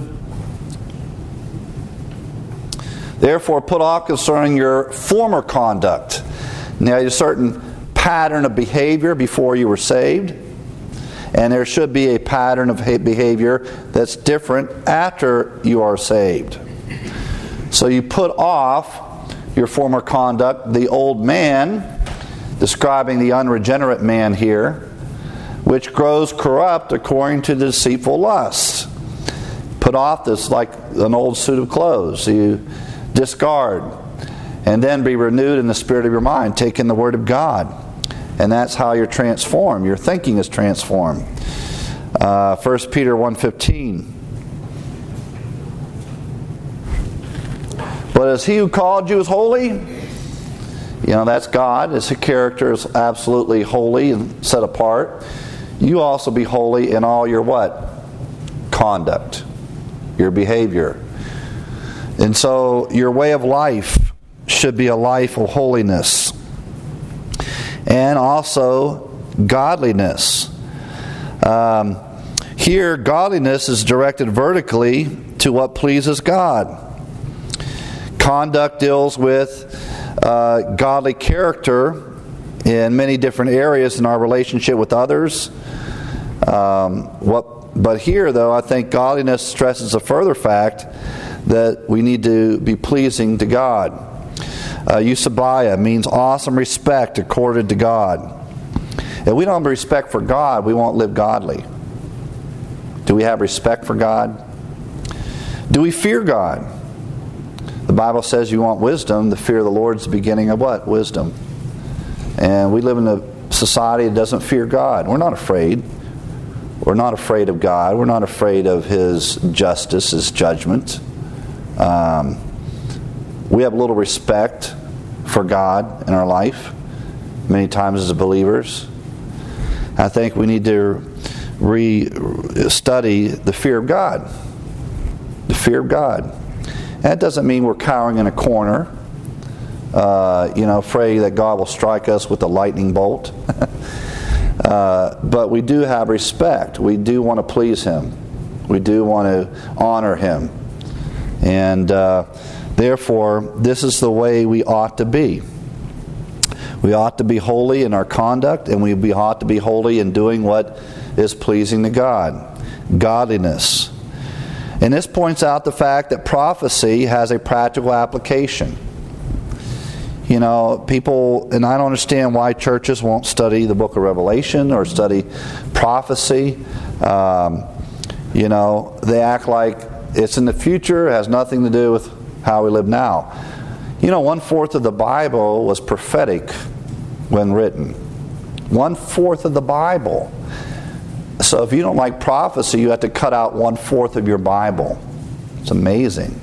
Therefore, put off concerning your former conduct. Now, there's a certain pattern of behavior before you were saved. And there should be a pattern of behavior that's different after you are saved. So you put off your former conduct, the old man, describing the unregenerate man here, which grows corrupt according to the deceitful lusts. Put off this like an old suit of clothes. You discard. And then be renewed in the spirit of your mind. Take in the Word of God. And that's how you're transformed. Your thinking is transformed. 1 Peter 1:15. But as he who called you is holy, that's God. His character is absolutely holy and set apart. You also be holy in all your what? Conduct. Your behavior. And so your way of life should be a life of holiness. And also godliness. Here, godliness is directed vertically to what pleases God. Conduct deals with godly character in many different areas in our relationship with others. But here, though, I think godliness stresses a further fact that we need to be pleasing to God. Eusebia means awesome respect accorded to God. If we don't have respect for God, we won't live godly. Do we have respect for God? Do we fear God? The Bible says you want wisdom. The fear of the Lord is the beginning of what? Wisdom. And we live in a society that doesn't fear God. We're not afraid. We're not afraid of God. We're not afraid of His justice, His judgment. We have little respect for God in our life, many times as believers. I think we need to study the fear of God. The fear of God. That doesn't mean we're cowering in a corner, afraid that God will strike us with a lightning bolt. But we do have respect. We do want to please Him. We do want to honor Him. And therefore, this is the way we ought to be. We ought to be holy in our conduct, and we ought to be holy in doing what is pleasing to God. Godliness. And this points out the fact that prophecy has a practical application. You know, people, and I don't understand why churches won't study the book of Revelation or study prophecy. You know, they act like it's in the future, it has nothing to do with how we live now. You know, 1/4 of the Bible was prophetic when written. 1/4 of the Bible. So if you don't like prophecy, you have to cut out 1/4 of your Bible. It's amazing.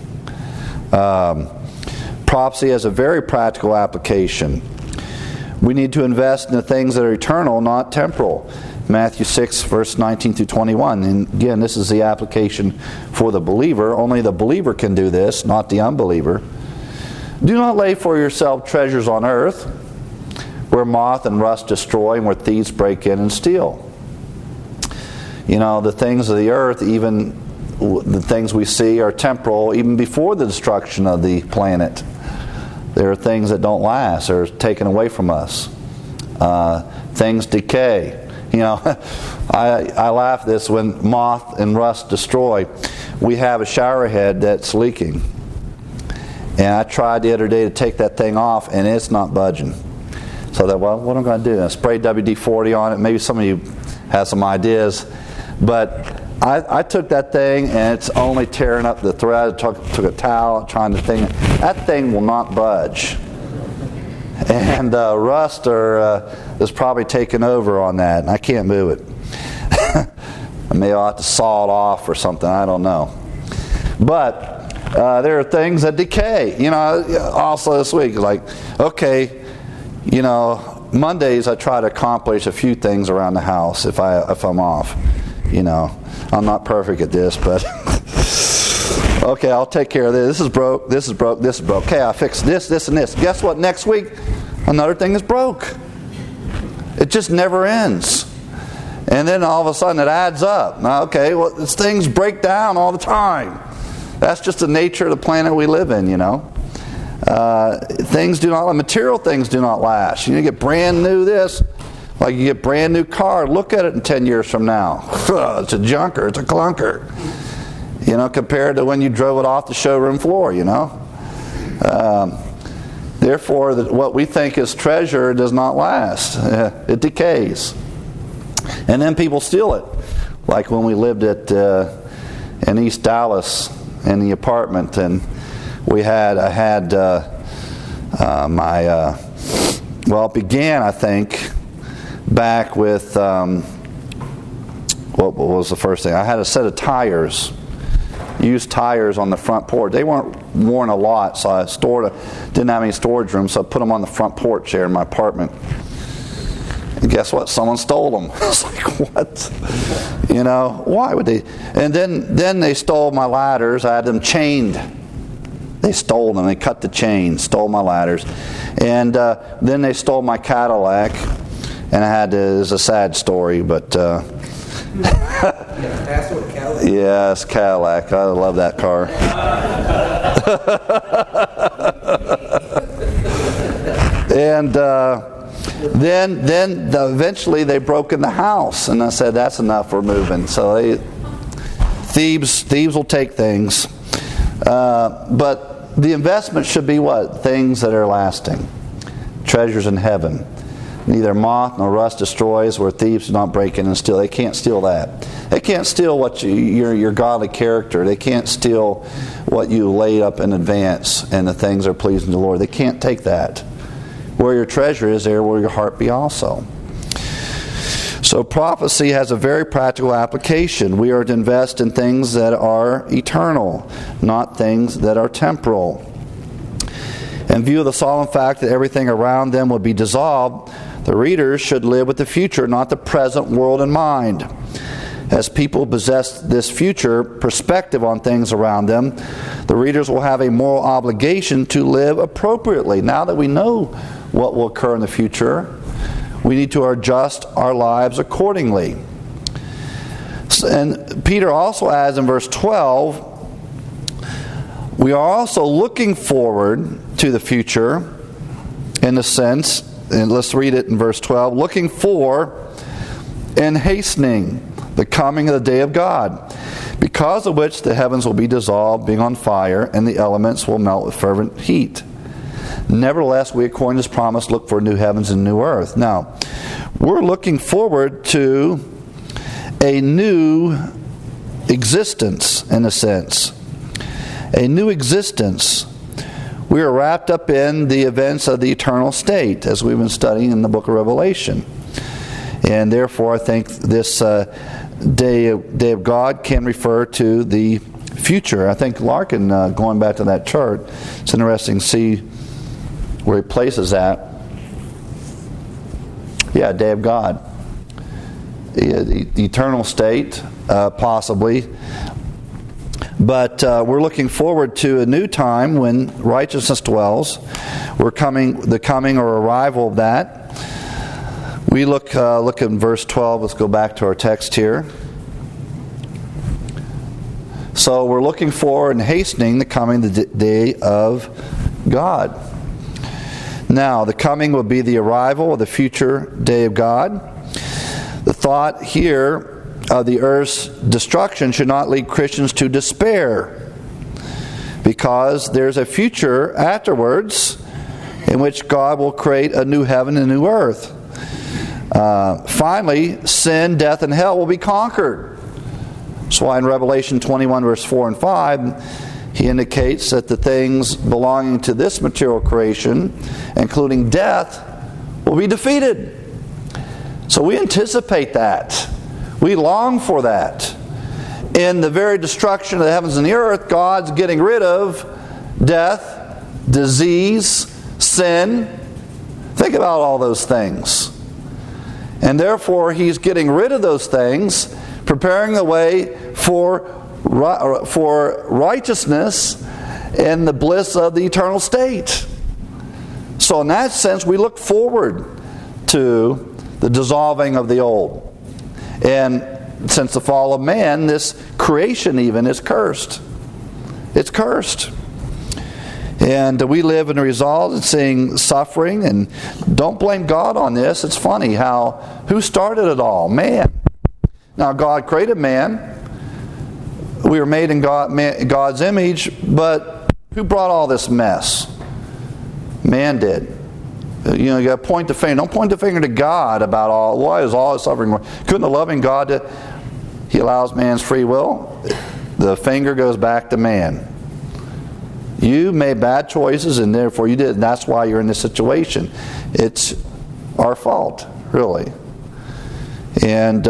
Prophecy has a very practical application. We need to invest in the things that are eternal, not temporal. Matthew 6, verse 19 through 21. And again, this is the application for the believer. Only the believer can do this, not the unbeliever. Do not lay for yourself treasures on earth, where moth and rust destroy and where thieves break in and steal. You know, the things of the earth, even the things we see, are temporal even before the destruction of the planet. There are things that don't last. They're taken away from us. Things decay. You know, I laugh at this when moth and rust destroy. We have a shower head that's leaking. And I tried the other day to take that thing off, and it's not budging. So I thought, well, what am I going to do? I sprayed WD-40 on it. Maybe some of you have some ideas. But I took that thing, and it's only tearing up the thread. I took a towel, trying to think. That thing will not budge. And rust is probably taking over on that, and I can't move it. Maybe I'll have to saw it off or something. I don't know. But there are things that decay. You know, also this week, like, okay, you know, Mondays I try to accomplish a few things around the house if I'm off. You know, I'm not perfect at this, but okay, I'll take care of this. This is broke, this is broke, this is broke. Okay, I fixed this, this, and this. Guess what? Next week, another thing is broke. It just never ends. And then all of a sudden it adds up. Now, okay, well, these things break down all the time. That's just the nature of the planet we live in, you know. Material things do not last. You get brand new this, like you get brand new car. Look at it in 10 years from now. It's a junker, it's a clunker. You know, compared to when you drove it off the showroom floor, you know. Therefore, what we think is treasure does not last. It decays. And then people steal it. Like when we lived in East Dallas in the apartment, and I had it began, I think, back with, what was the first thing? I had a set of tires, used tires on the front porch. They weren't worn a lot, so I didn't have any storage room, so I put them on the front porch there in my apartment. And guess what? Someone stole them. I was like, what? You know, why would they? And then they stole my ladders. I had them chained. They stole them. They cut the chain, stole my ladders. And then they stole my Cadillac. And it's a sad story, but... Cadillac? Yes, Cadillac. I love that car. And then eventually they broke in the house, and I said, "That's enough. We're moving." So thieves will take things, but the investment should be what? Things that are lasting, treasures in heaven. Neither moth nor rust destroys, where thieves do not break in and steal. They can't steal that. They can't steal what your godly character. They can't steal what you laid up in advance and the things that are pleasing to the Lord. They can't take that. Where your treasure is, there will your heart be also. So prophecy has a very practical application. We are to invest in things that are eternal, not things that are temporal. In view of the solemn fact that everything around them will be dissolved, the readers should live with the future, not the present world in mind. As people possess this future perspective on things around them, the readers will have a moral obligation to live appropriately. Now that we know what will occur in the future, we need to adjust our lives accordingly. And Peter also adds in verse 12, we are also looking forward to the future in the sense, and let's read it in verse 12, looking for and hastening the coming of the day of God, because of which the heavens will be dissolved, being on fire, and the elements will melt with fervent heat. Nevertheless, we, according to His promise, look for new heavens and new earth. Now, we're looking forward to a new existence, in a sense. A new existence. We are wrapped up in the events of the eternal state, as we've been studying in the book of Revelation. And therefore, I think this day of God can refer to the future. I think Larkin, going back to that chart, it's interesting to see where he places that. Yeah, day of God. The eternal state, possibly. But we're looking forward to a new time when righteousness dwells. The coming or arrival of that. We look at verse 12. Let's go back to our text here. So we're looking for and hastening the coming the day of God. Now, the coming will be the arrival of the future day of God. The thought here of the earth's destruction should not lead Christians to despair, because there's a future afterwards in which God will create a new heaven and a new earth. Finally, sin, death, and hell will be conquered. That's why in Revelation 21, verse 4 and 5, he indicates that the things belonging to this material creation, including death, will be defeated. So we anticipate that. We long for that. In the very destruction of the heavens and the earth, God's getting rid of death, disease, sin. Think about all those things. And therefore, He's getting rid of those things, preparing the way for righteousness and the bliss of the eternal state. So in that sense, we look forward to the dissolving of the old. And since the fall of man, this creation even is cursed. It's cursed. And we live in the result of seeing suffering. And don't blame God on this. It's funny who started it all? Man. Now God created man. We were made in God's image, but who brought all this mess? Man did. You got to point the finger. Don't point the finger to God about why is all this suffering. Couldn't the loving God, He allows man's free will? The finger goes back to man. You made bad choices, and therefore you did. And that's why you're in this situation. It's our fault, really. And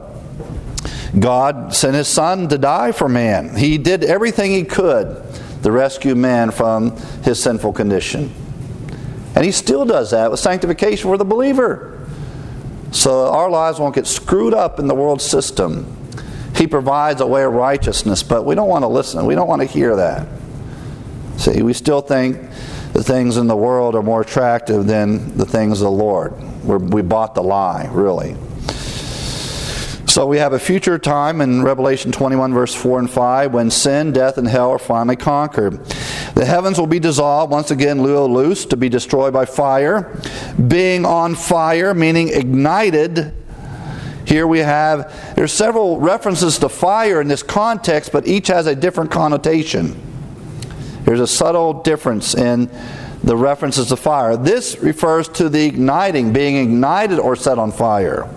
God sent His Son to die for man. He did everything He could to rescue man from his sinful condition. And He still does that with sanctification for the believer. So our lives won't get screwed up in the world system. He provides a way of righteousness, but we don't want to listen. We don't want to hear that. See, we still think the things in the world are more attractive than the things of the Lord. We bought the lie, really. So we have a future time in Revelation 21, verse 4 and 5, when sin, death, and hell are finally conquered. The heavens will be dissolved, once again loosed, to be destroyed by fire. Being on fire, meaning ignited. Here there's several references to fire in this context, but each has a different connotation. There's a subtle difference in the references to fire. This refers to the igniting, being ignited or set on fire.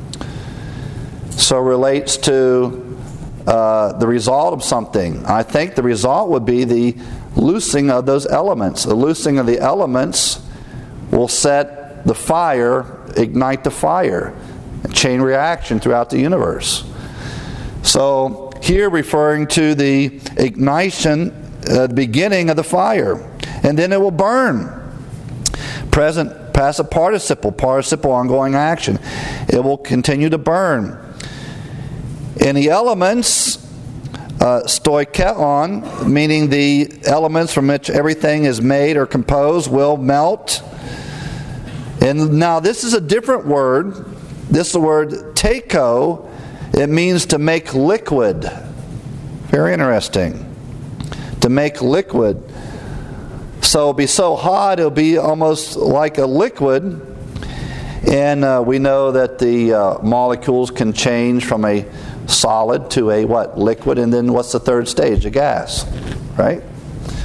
So relates to the result of something. I think the result would be the loosing of those elements. The loosing of the elements will set the fire, ignite the fire, a chain reaction throughout the universe. So here referring to the ignition, the beginning of the fire, and then it will burn. Present passive participle ongoing action. It will continue to burn. And the elements, stoicheon, meaning the elements from which everything is made or composed, will melt. And now this is a different word. This is the word teiko. It means to make liquid. Very interesting. To make liquid. So it'll be so hot it'll be almost like a liquid. And we know that the molecules can change from a solid to a liquid, and then what's the third stage? A gas, right?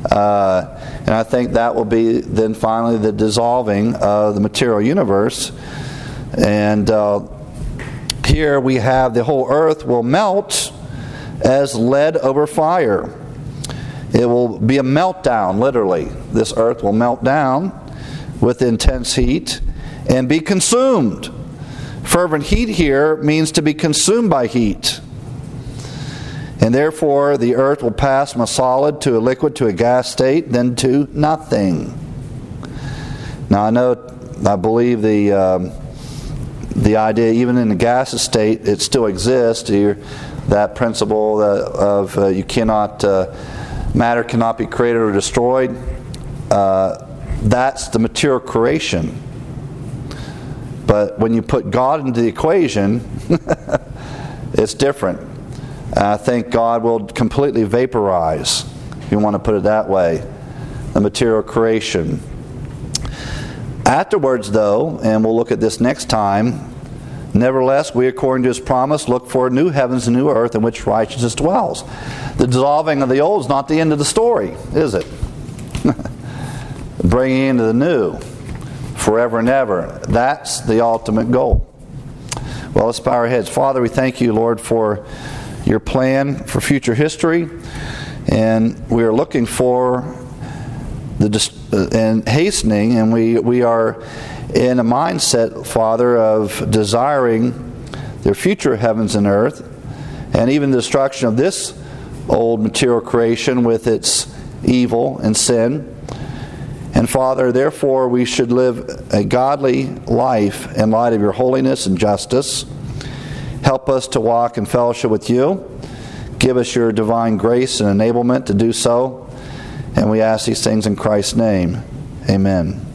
And I think that will be then finally the dissolving of the material universe. And here we have the whole earth will melt as lead over fire. It will be a meltdown, literally. This earth will melt down with intense heat and be consumed. Fervent heat here means to be consumed by heat. And therefore, the earth will pass from a solid to a liquid to a gas state, then to nothing. Now, I believe the idea, even in the gaseous state, it still exists. That principle of matter cannot be created or destroyed. That's the material creation. But when you put God into the equation, it's different. I think God will completely vaporize, if you want to put it that way, the material creation. Afterwards, though, and we'll look at this next time, nevertheless, we, according to His promise, look for new heavens and new earth in which righteousness dwells. The dissolving of the old is not the end of the story, is it? Bringing into the new, forever and ever. That's the ultimate goal. Well, let's bow our heads. Father, we thank You, Lord, for Your plan for future history, and we are looking for and hastening, and we are in a mindset, Father, of desiring their future heavens and earth, and even the destruction of this old material creation with its evil and sin. And Father, therefore we should live a godly life in light of Your holiness and justice. Help us to walk in fellowship with You. Give us Your divine grace and enablement to do so. And we ask these things in Christ's name. Amen.